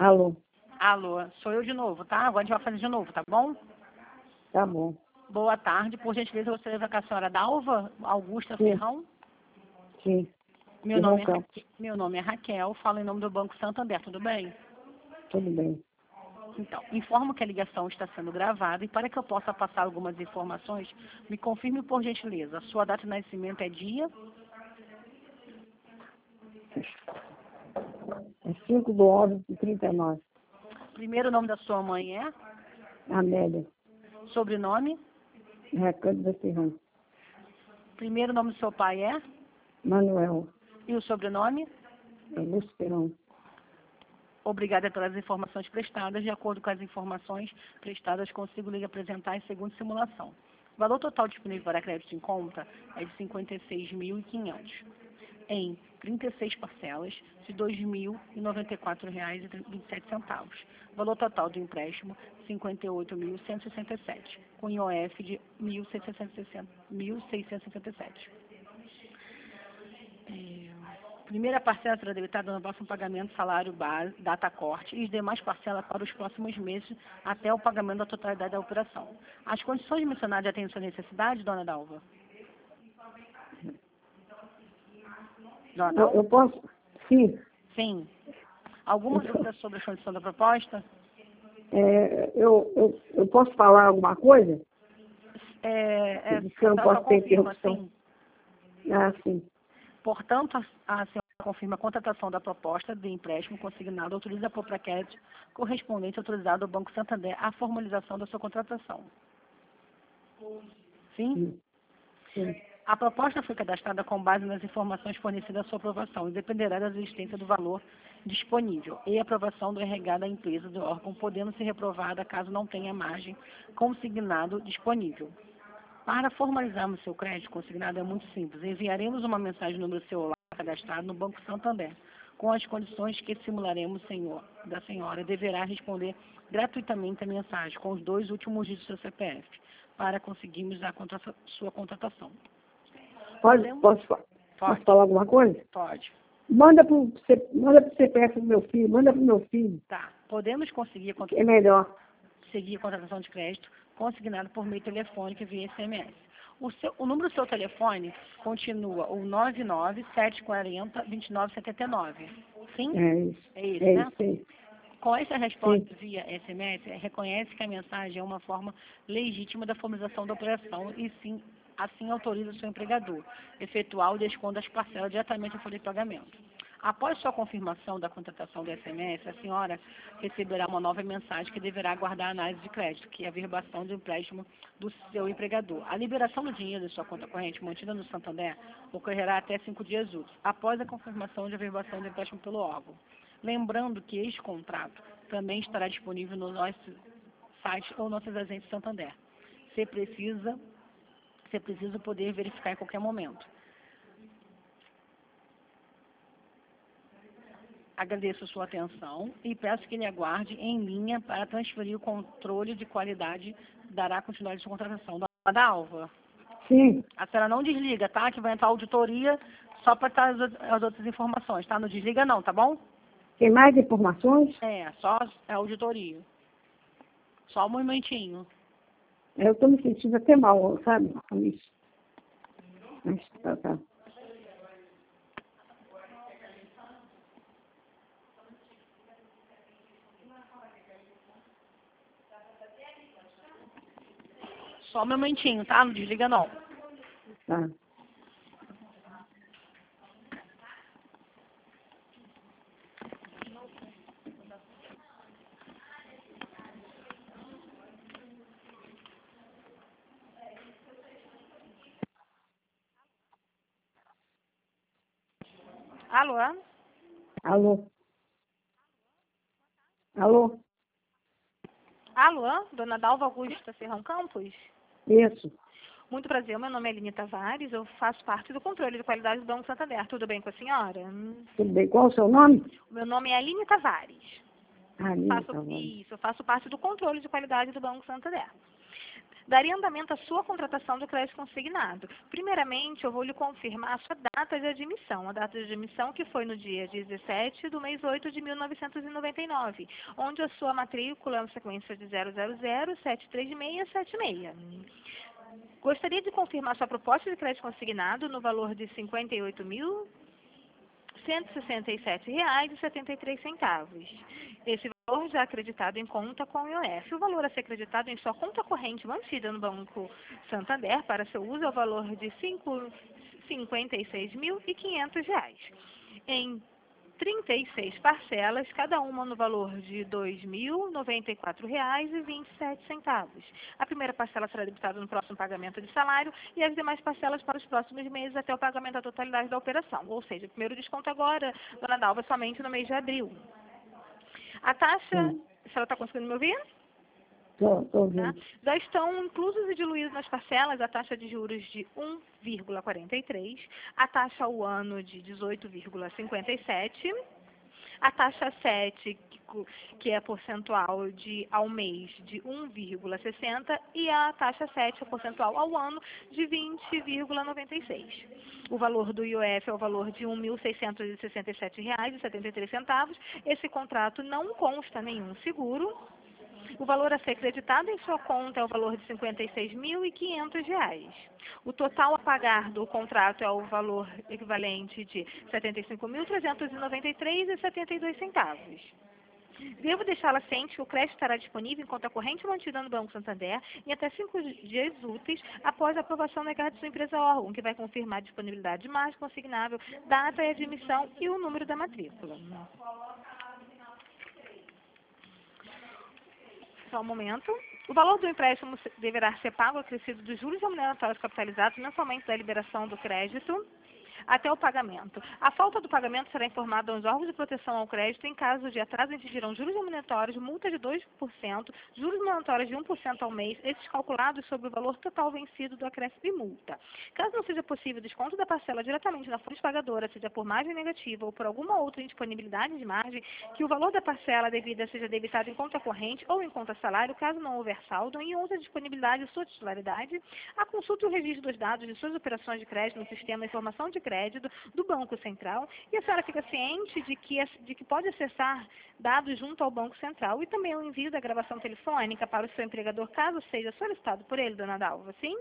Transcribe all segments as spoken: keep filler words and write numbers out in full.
Alô? Alô, sou eu de novo, tá? Agora a gente vai fazer de novo, tá bom? Tá bom. Boa tarde. Por gentileza, você leva com a senhora Dalva Augusta Sim. Ferrão? Sim. Meu De nome, é Roncão. Raque- Meu nome é Raquel, falo em nome do Banco Santander, tudo bem? Tudo bem. Então, informo que a ligação está sendo gravada e para que eu possa passar algumas informações, me confirme por gentileza. A sua data de nascimento é dia? É cinco do onze de trinta e nove. Primeiro nome da sua mãe é? Amélia. Sobrenome? Recanto da Serrão. Primeiro nome do seu pai é? Manuel. E o sobrenome? Augusto Ferrão. Obrigada pelas informações prestadas. De acordo com as informações prestadas, consigo lhe apresentar em segunda simulação. O valor total disponível para crédito em conta é de cinquenta e seis mil e quinhentos em trinta e seis parcelas de dois mil e noventa e quatro reais e vinte e sete centavos. Valor total do empréstimo, cinquenta e oito mil cento e sessenta e sete, com I O F de mil seiscentos e sessenta e sete. É, Primeira parcela será debitada no próximo pagamento, salário base, data corte, e as demais parcelas para os próximos meses até o pagamento da totalidade da operação. As condições mencionadas atendem sua necessidade, dona Dalva? Dona Eu, Dalva? eu posso? Sim. Sim. Alguma dúvida sobre a condição da proposta? É, eu, eu, eu posso falar alguma coisa? É, é, Diz que eu não portanto, posso ter confirma, interrupção. sim. Ah, sim. Portanto, a, a senhora confirma a contratação da proposta de empréstimo consignado, autoriza por crédito correspondente autorizado ao Banco Santander a formalização da sua contratação. Sim? Sim. Sim. A proposta foi cadastrada com base nas informações fornecidas à sua aprovação e dependerá da existência do valor disponível e aprovação do R H da empresa do órgão, podendo ser reprovada caso não tenha margem consignado disponível. Para formalizarmos seu crédito consignado é muito simples. Enviaremos uma mensagem no número celular cadastrado no Banco Santander, com as condições que simularemos senhor, da senhora. Deverá responder gratuitamente a mensagem com os dois últimos dígitos do seu C P F para conseguirmos a contra, sua contratação. Pode, Podemos? posso, posso Pode, falar alguma coisa? pode. Manda para o C P F do meu filho, manda para o meu filho. Tá. Podemos conseguir a Que é contra- melhor. seguir a contratação de crédito consignado por meio telefônico e via S M S. O, seu, o número do seu telefone continua o nove nove sete quatro zero dois nove sete nove. Sim? É isso. É isso, É né? isso aí. Com essa resposta Sim. via S M S, reconhece que a mensagem é uma forma legítima da formalização da operação e sim, assim autoriza o seu empregador efetuar o desconto das parcelas diretamente ao folha de pagamento. Após sua confirmação da contratação do S M S, a senhora receberá uma nova mensagem que deverá aguardar a análise de crédito, que é a verbação do empréstimo do seu empregador. A liberação do dinheiro de sua conta corrente mantida no Santander ocorrerá até cinco dias úteis, após a confirmação de averbação do empréstimo pelo órgão. Lembrando que este contrato também estará disponível no nosso site ou nossos agentes Santander. Você precisa, você precisa poder verificar em qualquer momento. Agradeço a sua atenção e peço que ele aguarde em linha para transferir o controle de qualidade, dará continuidade à sua contratação. Dona Dalva, Sim. a senhora não desliga, tá? Que vai entrar a auditoria só para estar as, as outras informações, tá? Não desliga não, tá bom? Tem mais informações? É, só a auditoria. Só um momentinho. Eu estou me sentindo até mal, sabe? Com isso. Mas tá, tá. Só um momentinho, tá? Não desliga não. Tá. Alô? Alô? Alô? Alô? Dona Dalva Augusta Ferrão Campos? Isso. Muito prazer, meu nome é Eline Tavares, eu faço parte do controle de qualidade do Banco Santander. Tudo bem com a senhora? Hum, Tudo bem? Qual o seu nome? O meu nome é Aline Tavares. Ah, Nina, Faço, tá bom. isso, eu faço parte do controle de qualidade do Banco Santander. Daria andamento à sua contratação do crédito consignado. Primeiramente, eu vou lhe confirmar a sua data de admissão. A data de admissão que foi no dia dezessete do mês oito de mil novecentos e noventa e nove, onde a sua matrícula é uma sequência de zero zero zero, sete três seis, sete seis. Gostaria de confirmar sua proposta de crédito consignado no valor de cinquenta e oito mil cento e sessenta e sete reais e setenta e três centavos. Esse valor já acreditado em conta com o I O F. O valor a ser acreditado em sua conta corrente mantida no Banco Santander para seu uso é o valor de cinquenta e seis mil e quinhentos reais. Em trinta e seis parcelas, cada uma no valor de dois mil e noventa e quatro reais e vinte e sete centavos. A primeira parcela será debitada no próximo pagamento de salário e as demais parcelas para os próximos meses até o pagamento da totalidade da operação. Ou seja, o primeiro desconto agora, dona Dalva, somente no mês de abril. A taxa, Sim. a senhora está conseguindo me ouvir? Tô, tô Tá? ouvindo. Já estão inclusos e diluídos nas parcelas a taxa de juros de um vírgula quarenta e três, a taxa ao ano de dezoito vírgula cinquenta e sete, a taxa sete, que, que é percentual de, ao mês de um vírgula sessenta e a taxa sete, percentual ao ano de vinte vírgula noventa e seis. O valor do I O F é o valor de um mil seiscentos e sessenta e sete reais e setenta e três centavos. Esse contrato não consta nenhum seguro. O valor a ser acreditado em sua conta é o valor de cinquenta e seis mil e quinhentos reais. O total a pagar do contrato é o valor equivalente de setenta e cinco mil trezentos e noventa e três reais e setenta e dois centavos. Devo deixá-la ciente que o crédito estará disponível em conta corrente mantida no Banco Santander em até cinco dias úteis após a aprovação da carta de sua empresa órgão, que vai confirmar a disponibilidade de margem consignável, data e admissão e o número da matrícula. Só um momento. O valor do empréstimo deverá ser pago acrescido dos juros remuneratórios capitalizados mensalmente da liberação do crédito até o pagamento. A falta do pagamento será informada aos órgãos de proteção ao crédito. Em caso de atraso, incidirão juros remuneratórios, multa de dois por cento, juros remuneratórios de um por cento ao mês, esses calculados sobre o valor total vencido do acréscimo e multa. Caso não seja possível o desconto da parcela diretamente na fonte pagadora, seja por margem negativa ou por alguma outra indisponibilidade de margem, que o valor da parcela devida seja debitado em conta corrente ou em conta salário, caso não houver saldo, em outra disponibilidade de sua titularidade, a consulta e o registro dos dados de suas operações de crédito no sistema de informação de crédito do Banco Central, e a senhora fica ciente de que, de que pode acessar dados junto ao Banco Central e também o envio da gravação telefônica para o seu empregador, caso seja solicitado por ele, dona Dalva, sim?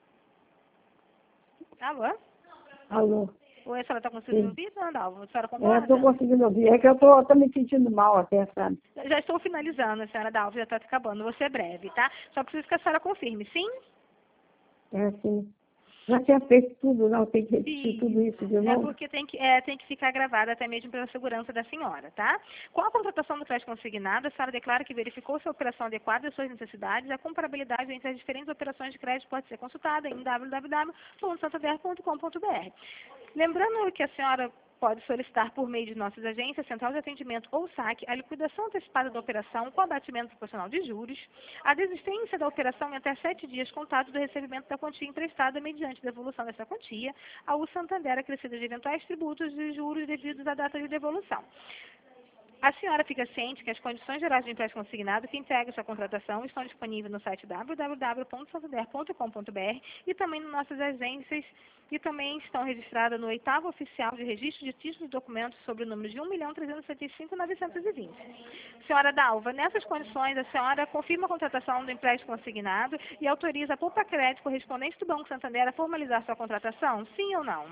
Alô? Alô? Ou a senhora está conseguindo Sim. ouvir, dona Dalva? A senhora É, concorda? estou conseguindo ouvir. É que eu estou tô, tô me sentindo mal até, sabe? Já estou finalizando, a senhora Dalva, já está acabando. Vou ser breve, tá? Só preciso que a senhora confirme, sim? É assim. Já tinha feito tudo, não, tem que repetir Sim. tudo isso de É novo. porque tem que, é, tem que ficar gravado até mesmo pela segurança da senhora, tá? Com a contratação do crédito consignado, a senhora declara que verificou se a operação adequada às suas necessidades. A comparabilidade entre as diferentes operações de crédito pode ser consultada em w w w ponto santander ponto com ponto b r. Lembrando que a senhora pode solicitar por meio de nossas agências, central de atendimento ou saque, a liquidação antecipada da operação com abatimento proporcional de juros, a desistência da operação em até sete dias contados do recebimento da quantia emprestada mediante devolução dessa quantia ao Santander acrescida de eventuais tributos e juros devidos à data de devolução. A senhora fica ciente que as condições gerais de empréstimo consignado que integram sua contratação estão disponíveis no site w w w ponto santander ponto com ponto b r e também nas nossas agências, e também estão registradas no oitavo oficial de registro de títulos e documentos sobre o número de um milhão trezentos e setenta e cinco mil novecentos e vinte. Senhora Dalva, nessas condições, a senhora confirma a contratação do empréstimo consignado e autoriza a Poupa Crédito correspondente do Banco Santander a formalizar sua contratação? Sim ou não?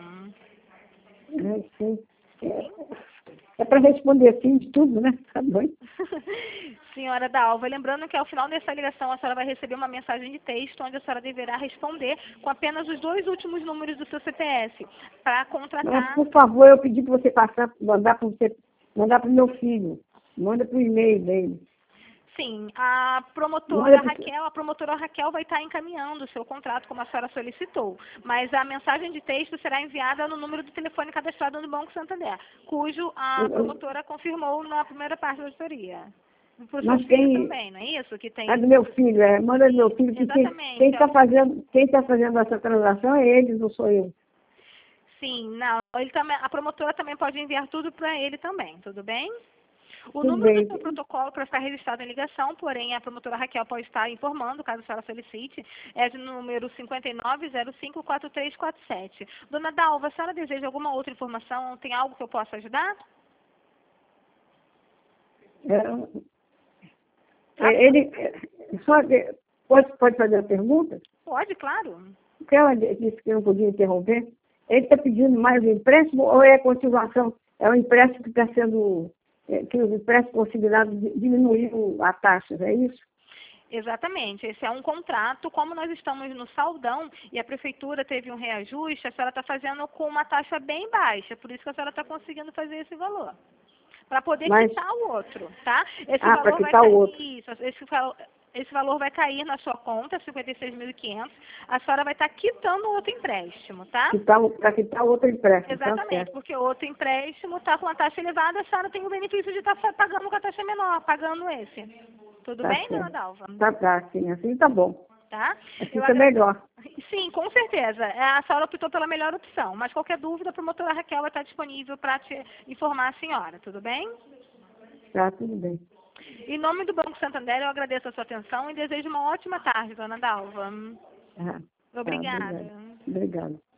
É, sim. É, é para responder sim de tudo, né? Tá bom. Senhora Dalva, lembrando que ao final dessa ligação a senhora vai receber uma mensagem de texto onde a senhora deverá responder com apenas os dois últimos números do seu C P F para contratar. Mas, por favor, eu pedi para você passar, mandar para você, mandar para o meu filho. Manda para o e-mail dele. Sim, a promotora Manda pro- Raquel, a promotora Raquel vai estar encaminhando o seu contrato como a senhora solicitou, mas a mensagem de texto será enviada no número do telefone cadastrado no Banco Santander, cujo a Eu- eu- promotora confirmou na primeira parte da auditoria. Para o seu Mas filho tem- também, não é isso? Que tem... É do meu filho, é. Manda do meu filho, porque quem- Exatamente. quem está fazendo, quem tá fazendo essa transação é ele, não sou eu. Sim, não. Ele também, a promotora também pode enviar tudo para ele também, tudo bem? O Tudo número bem. do seu protocolo para ficar registrado em ligação, porém a promotora Raquel pode estar informando, caso a senhora solicite, é de número cinquenta e nove zero cinco quatro três quatro sete. Dona Dalva, a senhora deseja alguma outra informação? Tem algo que eu possa ajudar? É, é, ele, é, só que, pode, pode fazer a pergunta? Pode, claro. Porque ela disse que não podia interromper. Ele está pedindo mais um empréstimo ou é a continuação? É um empréstimo que está sendo, é, que o empréstimo consignado diminuiu a taxa, é isso? Exatamente, esse é um contrato, como nós estamos no saldão e a prefeitura teve um reajuste, a senhora está fazendo com uma taxa bem baixa, por isso que a senhora está conseguindo fazer esse valor. Para poder Mas... quitar o outro, tá? Esse Ah, para valor vai quitar cair, o outro. isso, esse, val- esse valor vai cair na sua conta, cinquenta e seis mil e quinhentos, a senhora vai estar quitando o outro empréstimo, tá? Para quitar o outro empréstimo, tá Exatamente, certo. porque o outro empréstimo está com a taxa elevada, a senhora tem o benefício de estar pagando com a taxa menor, pagando esse. Tudo Tá bem, certo. dona Dalva? Tá, tá, sim, assim tá bom. Tá? Assim Eu tá agra- melhor. Sim, com certeza. A senhora optou pela melhor opção, mas qualquer dúvida, a promotora Raquel vai estar disponível para te informar a senhora, tudo bem? Tá, tudo bem. Em nome do Banco Santander, eu agradeço a sua atenção e desejo uma ótima tarde, dona Dalva. Tá, tá, Obrigada. obrigada. Obrigada.